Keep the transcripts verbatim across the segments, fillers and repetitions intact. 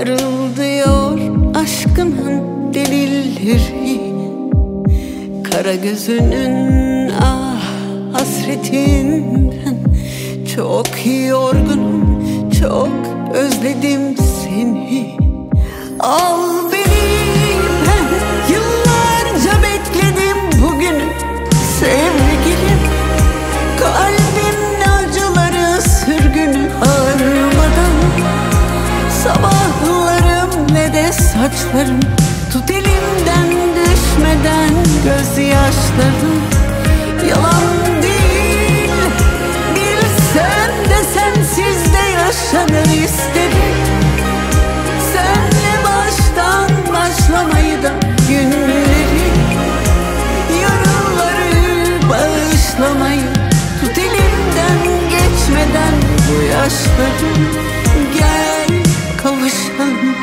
Parıldıyor aşkının delilleri, kara gözünün ah hasretinden. Çok yorgunum, çok özledim seni. Al beni, ben yıllarca bekledim bugünü sevgilim. Kalbimin acıları sürgünü harmadan. Sabahlarım ve de saçlarım, tut elimden düşmeden gözyaşlarım. Yalan değil, bilsem de sensiz de yaşanır istedim. Senle baştan başlamayı da günleri, yarınları bağışlamayı, tut elimden geçmeden bu yaşlarım. Gel kavuşalım.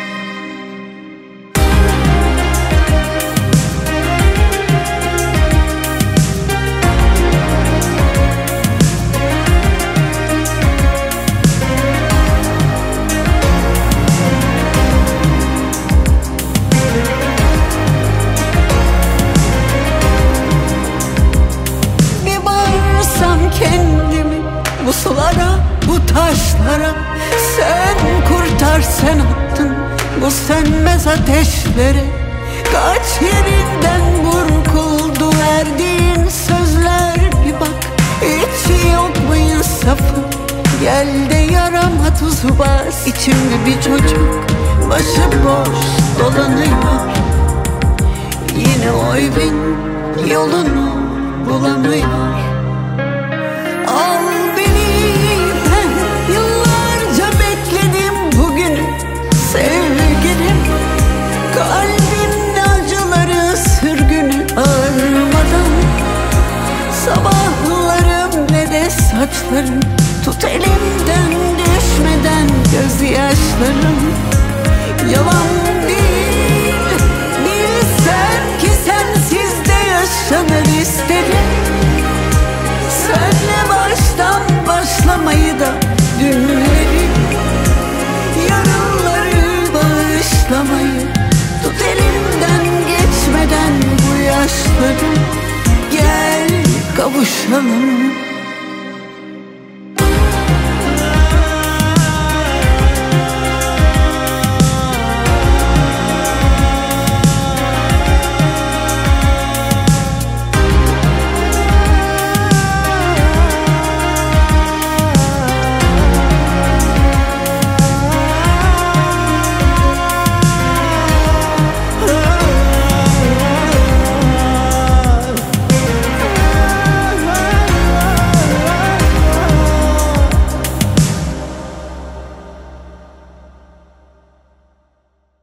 Kendimi bu sulara, bu taşlara, sen kurtar, sen attın bu sönmez ateşlere. Kaç yerinden burkuldu verdiğin sözler, bir bak hiç yok mu insafı? Gel de yarama tuzu bas. İçimde bir çocuk başıboş dolanıyor, yine o evin yolunu bulamıyor. Al beni, ben yıllarca bekledim bugünü sevgilim. Kalbimin acıları sürgünü ağırmadan. Sabahlarım ve de saçlarım, tut elimden düşmeden gözyaşlarım. Yalan değil, bilsem ki sensiz de yaşanır isterim. Senle baştan başlamayı da dünleri, yarınları bağışlamayı, tut elimden geçmeden bu yaşları. Gel kavuşalım.